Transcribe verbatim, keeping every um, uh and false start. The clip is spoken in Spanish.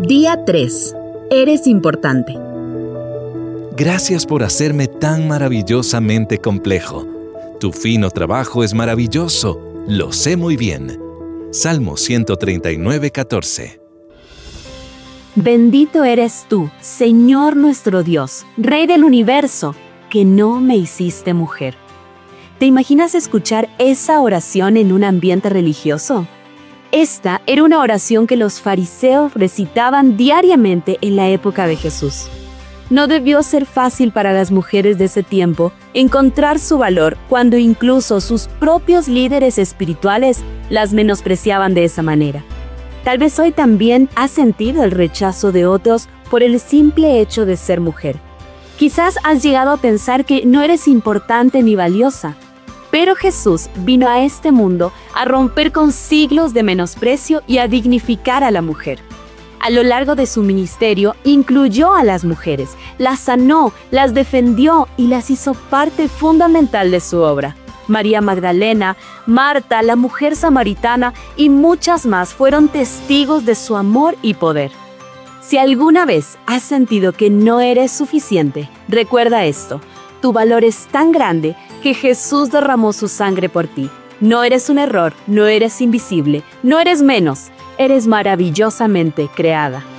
Día tres. Eres importante. Gracias por hacerme tan maravillosamente complejo. Tu fino trabajo es maravilloso. Lo sé muy bien. Salmo ciento treinta y nueve, catorce. Bendito eres tú, Señor nuestro Dios, Rey del universo, que no me hiciste mujer. ¿Te imaginas escuchar esa oración en un ambiente religioso? Esta era una oración que los fariseos recitaban diariamente en la época de Jesús. No debió ser fácil para las mujeres de ese tiempo encontrar su valor cuando incluso sus propios líderes espirituales las menospreciaban de esa manera. Tal vez hoy también has sentido el rechazo de otros por el simple hecho de ser mujer. Quizás has llegado a pensar que no eres importante ni valiosa. Pero Jesús vino a este mundo a romper con siglos de menosprecio y a dignificar a la mujer. A lo largo de su ministerio, incluyó a las mujeres, las sanó, las defendió y las hizo parte fundamental de su obra. María Magdalena, Marta, la mujer samaritana y muchas más fueron testigos de su amor y poder. Si alguna vez has sentido que no eres suficiente, recuerda esto: tu valor es tan grande que Jesús derramó su sangre por ti. No eres un error, no eres invisible, no eres menos, eres maravillosamente creada.